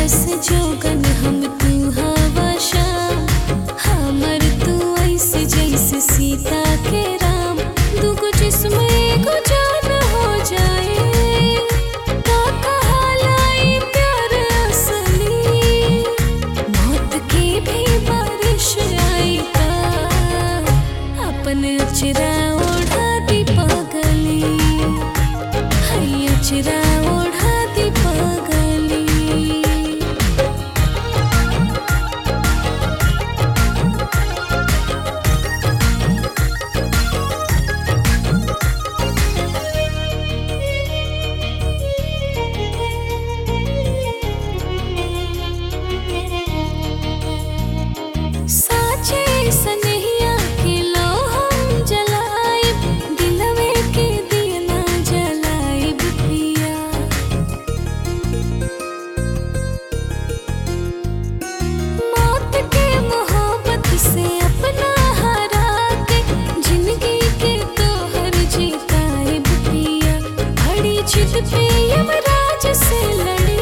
से जोगन हम तू हवा शाम, हमर तू ऐसे जैसे सीता के राम। दुगो जिस्म एगो जान हो जाए, का कहलाई प्यार असली। मौत की भी बारिश आई ता अपन अचरा ओढ़ा दी पगली, है अचरा ओढ़ा दी पगली। साचे सनहिया के लो हम जलाइब, दिलवे के दिया ना जलाइब पिया। मौत के मोहब्बत से अपना हरा के, जिंदगी के तोहर जीताइब पिया। बड़ी जिद पे यमराज से लड़ी,